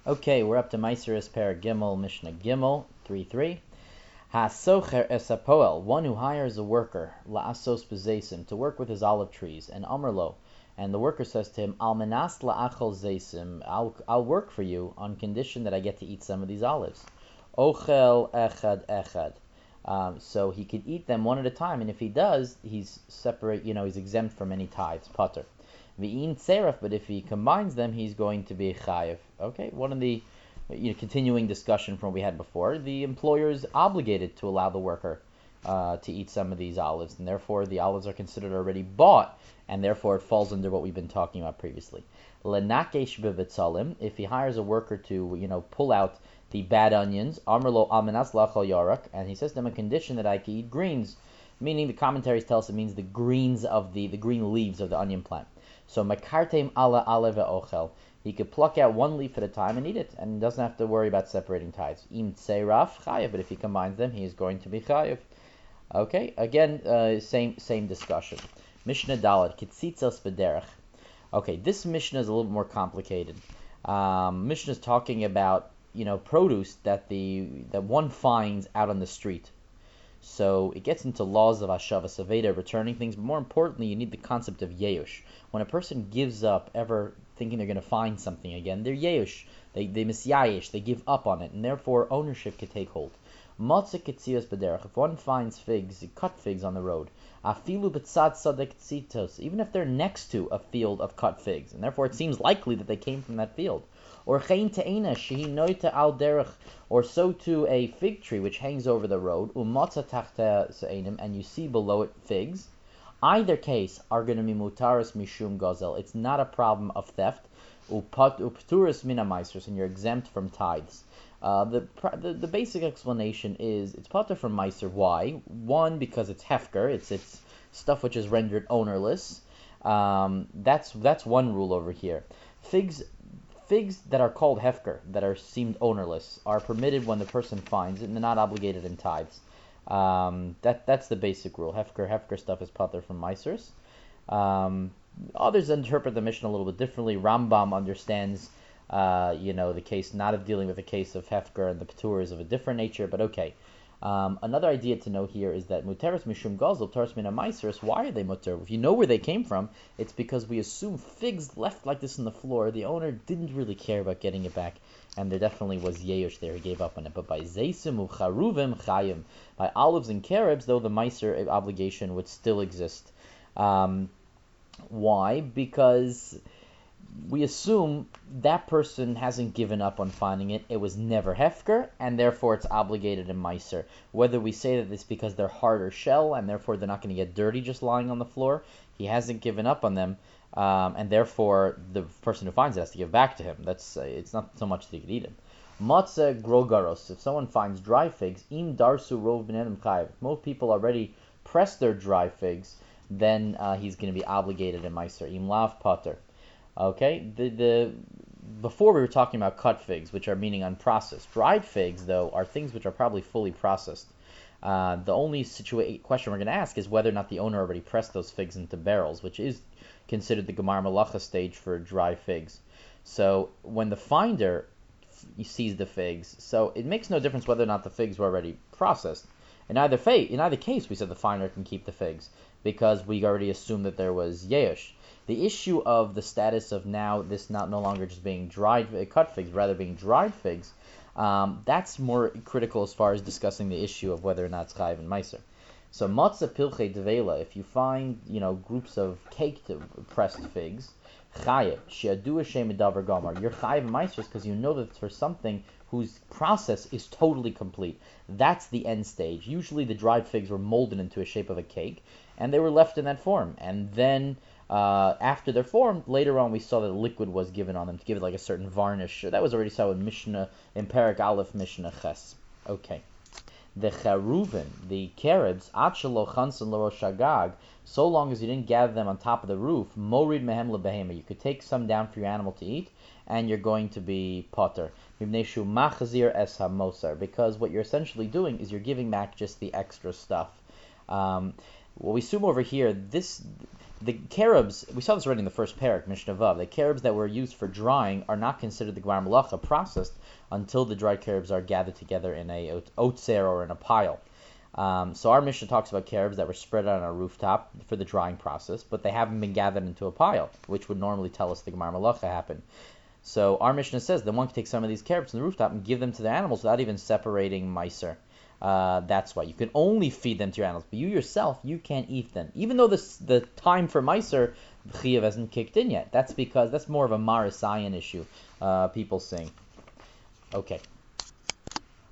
Okay, we're up to Meiseris Per Gimel, Mishnah Gimel, 3:3. Hasocher esapoel, one who hires a worker, la'asos bezesim, to work with his olive trees, and amrlo, and the worker says to him, almenas la'achol zesim, I'll work for you on condition that I get to eat some of these olives. Ochel echad echad. So he could eat them one at a time, and if he does, he's exempt from any tithes, pater. V'in seraf, but if he combines them, he's going to be chayiv. Okay, one of the continuing discussion from what we had before, the employer is obligated to allow the worker to eat some of these olives, and therefore the olives are considered already bought, and therefore it falls under what we've been talking about previously. Lenakesh b'vetzalim, if he hires a worker to pull out the bad onions, amrlo almenas lachal yarak, and he says to him a condition that I can eat greens, meaning the commentaries tell us it means the greens of the green leaves of the onion plant. So makartem ala ale ve'ochel. He could pluck out one leaf at a time and eat it, and doesn't have to worry about separating tithes. Im tseiraf chayev, but if he combines them, he is going to be chayev. Okay, again, same discussion. Mishnah Daled, kitzitzos b'derech. Okay, this Mishnah is a little bit more complicated. Mishnah is talking about produce that one finds out on the street. So it gets into laws of Hashavas Aveda, returning things, but more importantly, you need the concept of Yeush. When a person gives up ever thinking they're going to find something again, they're Yeush. They misyayesh, they give up on it, and therefore ownership could take hold. Matzah ketzios b'derech, if one finds figs, cut figs on the road, afilu b'tzad sadek tzitos, even if they're next to a field of cut figs, and therefore it seems likely that they came from that field. Or chein te'ena shehi noita al derech, or so too a fig tree which hangs over the road, umatza tachta se'enim, and you see below it figs. Either case are going to be mutaris mishum gazel. It's not a problem of theft. Upturis mina meisers, and you're exempt from tithes. The basic explanation is it's pater from meiser. Why? One, because it's hefker. It's stuff which is rendered ownerless. That's one rule over here. Figs that are called hefker, that are seemed ownerless, are permitted when the person finds it, and they're not obligated in tithes. That's the basic rule. Hefker stuff is pater from meisers. Others interpret the Mishnah a little bit differently. Rambam understands, the case not of dealing with a case of hefker, and the patur is of a different nature. But okay. Another idea to know here is that muteris mishum gazel, taris mina meiseris. Why are they muter? If you know where they came from, it's because we assume figs left like this on the floor, the owner didn't really care about getting it back, and there definitely was yeush there. He gave up on it. But by zeisim ucharuvim chayim, by olives and carobs, though the meiser obligation would still exist. Why? Because we assume that person hasn't given up on finding it. It was never hefker, and therefore it's obligated in meiser. Whether we say that it's because they're hard or shell, and therefore they're not going to get dirty just lying on the floor, he hasn't given up on them, and therefore the person who finds it has to give back to him. It's not so much that he could eat it. Matzah grogaros. If someone finds dry figs, im darsu rov b'nedim chayiv. Most people already press their dry figs, then he's going to be obligated in meiser. Im lav pater. Okay, before we were talking about cut figs, which are meaning unprocessed. Dried figs, though, are things which are probably fully processed. The only question we're going to ask is whether or not the owner already pressed those figs into barrels, which is considered the Gemar Malacha stage for dry figs. So when the finder sees the figs, so it makes no difference whether or not the figs were already processed. In either case, we said the finder can keep the figs, because we already assumed that there was yeush. The issue of the status of now this not no longer just being cut figs, rather being dried figs, that's more critical as far as discussing the issue of whether or not it's chayiv and meiser. So matzah pilchei devela, if you find groups of caked pressed figs, chayiv she'adu hashem medavar gamar, you're chayiv and meiser because you know that it's for something whose process is totally complete. That's the end stage. Usually the dried figs were molded into a shape of a cake, and they were left in that form, and then after they're formed, later on we saw that liquid was given on them to give it like a certain varnish. That was already saw in Mishnah, in Perek Aleph, Mishnah Ches. Okay. The charuvin, the carobs, achalo chansan l'rosh hagag, so long as you didn't gather them on top of the roof, morid mehem lebehema, you could take some down for your animal to eat, and you're going to be potter. Mibneshu machazir es hamosar, because what you're essentially doing is you're giving back just the extra stuff. What we assume over here, the carobs, we saw this already in the first parak, Mishnah Vav, the carobs that were used for drying are not considered the Gemara Malacha processed until the dried carobs are gathered together in a otzer or in a pile. So our Mishnah talks about carobs that were spread out on a rooftop for the drying process, but they haven't been gathered into a pile, which would normally tell us the Gemara Malacha happened. So our Mishnah says that one can take some of these carobs from the rooftop and give them to their animals without even separating meiser. That's why you can only feed them to your animals, but you yourself, you can't eat them, even though the time for meiser chiyuv hasn't kicked in yet. That's because that's more of a Marisayan issue. People sing. Okay.